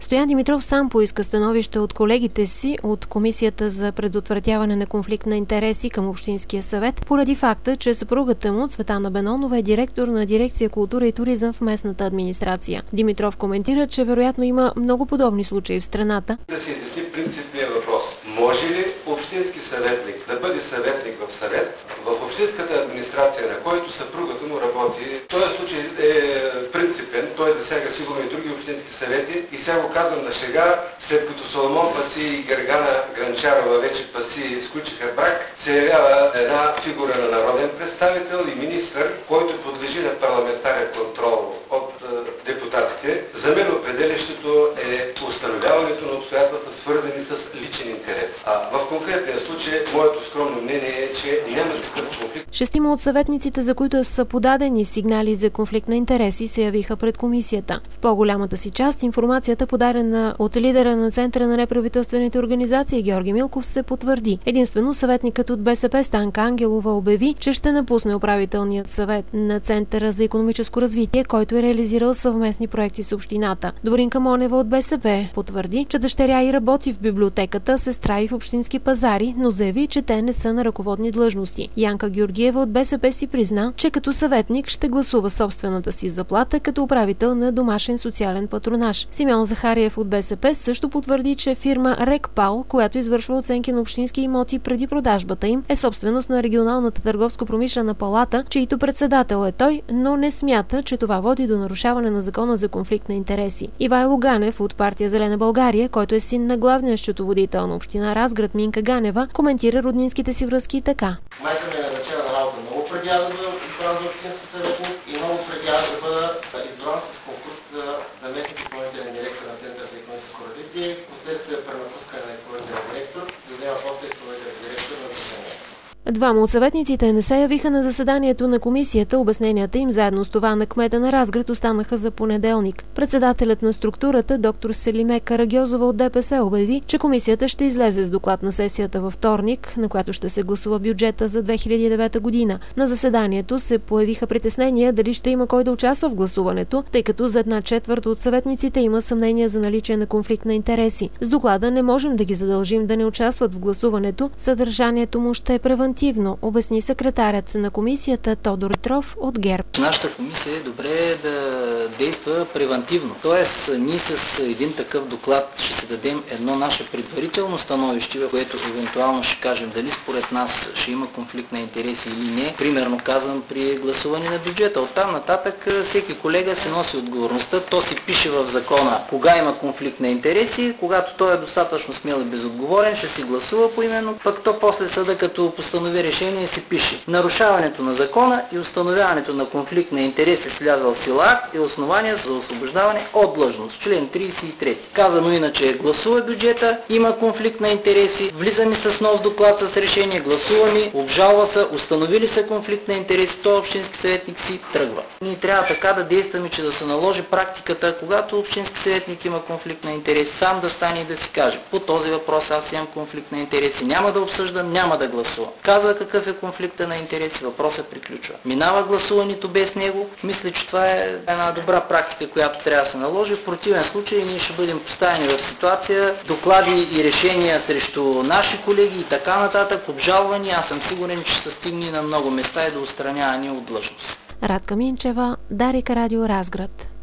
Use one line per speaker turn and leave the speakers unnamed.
Стоян Димитров сам поиска становище от колегите си от Комисията за предотвратяване на конфликт на интереси към Общинския съвет, поради факта, че съпругата му, Цветана Бенонова, е директор на дирекция култура и туризъм в местната администрация. Димитров коментира, че вероятно има много подобни случаи в страната.
Да се изясни принципния въпрос. Може ли общински съветник да бъде съветник в съвет в общинската администрация, на който съпругата му работи? Този случай е принципен, той засяга сигурно и други общински съвети. И сега го казвам на шега, след като Соломон Паси и Гергана Гранчарова вече Паси сключиха брак, се явява една фигура на народен представител и министър, който подлежи на парламентарен контрол от депутатите. За мен определящото е установяването на обстоятелства, свързани с личен интерес. В конкретния случай, моето скромно мнение е, че няма такъв конфликт.
6 от съветниците, за които са подадени сигнали за конфликт на интереси, се явиха пред комисията. В по-голямата си част информацията, подадена от лидера на Центъра на неправителствените организации Георги Милков, се потвърди. Единствено съветникът от БСП Станка Ангелова обяви, че ще напусне управителният съвет на Центъра за икономическо развитие, който е реализирал съвместни проекти с общината. Добринка Монева от БСП потвърди, че дъщеря й работи в библиотеката, сестра и в общински пазари, но заяви, че те не са на ръководни длъжности. Янка Георгиева от БСП си призна, че като съветник ще гласува собствената си заплата като управител на домашен социален патронаж. Симеон Захариев от БСП също потвърди, че фирма Рекпал, която извършва оценки на общински имоти преди продажбата им, е собственост на регионалната търговско-промишлена палата, чийто председател е той, но не смята, че това води до нарушаване на закона за конфликт на интереси. Ивайло Ганев от партия Зелена България, който е син на главния счетоводител на община Разград Минка Ганева, коментира роднинските си връзки така.
Майка ми е назначена на работа много преди да бъда избран за общински съветник и много преди да бъда избран с конкурс за заместник изпълнителен директор на Центъра за икономическо развитие, последствие пренапускане на изпълнителен директор, да взема поста изпълнителен директор на движение.
Двама от съветниците не се явиха на заседанието на комисията. Обясненията им заедно с това на кмета на Разград останаха за понеделник. Председателят на структурата, доктор Селиме Карагьозова от ДПС, обяви, че комисията ще излезе с доклад на сесията във вторник, на която ще се гласува бюджета за 2009 година. На заседанието се появиха притеснения дали ще има кой да участва в гласуването, тъй като за 1/4 от съветниците има съмнения за наличие на конфликт на интереси. С доклада не можем да ги задължим да не участват в гласуването. Съдържанието му ще е превентивно, обясни секретарят на комисията Тодор Тров от ГЕРБ.
Нашата комисия е добре да действа превантивно. Тоест, ние с един такъв доклад ще се дадем едно наше предварително становище, в което евентуално ще кажем дали според нас ще има конфликт на интереси или не. Примерно казвам при гласуване на бюджета. Оттам нататък всеки колега се носи отговорността. То си пише в закона кога има конфликт на интереси. Когато той е достатъчно смел и безотговорен, ще си гласува поименно. Пък то после съда като постанови решение се пише: нарушаването на закона и установяването на конфликт на интереси с влязъл в сила акт е основание за освобождаване от длъжност. Член 33. Казано иначе, гласува бюджета, има конфликт на интереси, влизаме с нов доклад с решение, гласуваме, обжалва се, установили се конфликт на интереси, то общински съветник си тръгва. Ние трябва така да действаме, че да се наложи практиката, когато общински съветник има конфликт на интереси, сам да стане и да си каже: по този въпрос аз имам конфликт на интереси, няма да обсъждам, няма да гласувам. Казва какъв е конфликта на интереси, въпросът приключва. Минава гласуването без него. Мисля, че това е една добра практика, която трябва да се наложи. В противен случай ние ще бъдем поставени в ситуация доклади и решения срещу наши колеги и така нататък, обжалвани. Аз съм сигурен, че ще стигне на много места и до отстраняване от длъжност.
Радка Минчева, Дарик Радио Разград.